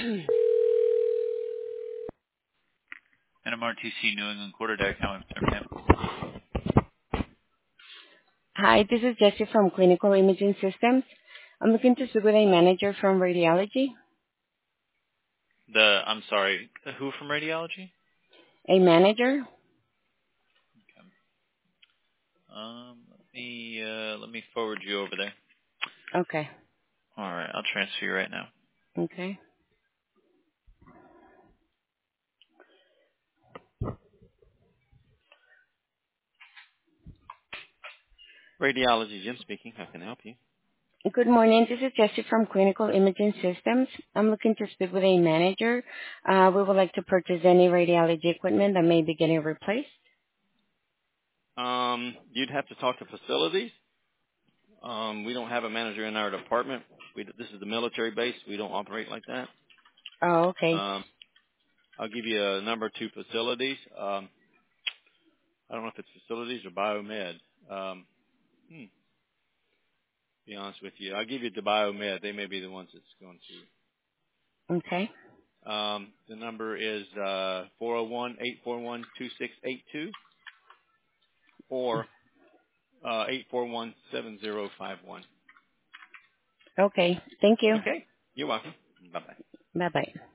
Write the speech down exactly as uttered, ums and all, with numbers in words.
N M R T C New England Quarterdeck. How I'm serving him. Hi, this is Jessie from Clinical Imaging Systems. I'm looking to speak with a manager from radiology. The I'm sorry. Who from radiology? A manager? Okay. Um, let me uh, let me forward you over there. Okay. All right, I'll transfer you right now. Okay. Radiology, Jim speaking. How can I help you? Good morning. This is Jessie from Clinical Imaging Systems. I'm looking to speak with a manager. Uh, we would like to purchase any radiology equipment that may be getting replaced. Um, you'd have to talk to facilities. Um, we don't have a manager in our department. We, this is the military base. We don't operate like that. Oh, okay. Um, I'll give you a number two facilities. Um, I don't know if it's facilities or biomed. Um, hmm, be honest with you, I'll give you the biomed. They may be the ones that's going Okay. to. Um, the number is uh, four zero one, eight four one, two six eight two or uh, eight four one, seven zero five one. Okay. Thank you. Okay, you're welcome. Bye bye. Bye-bye.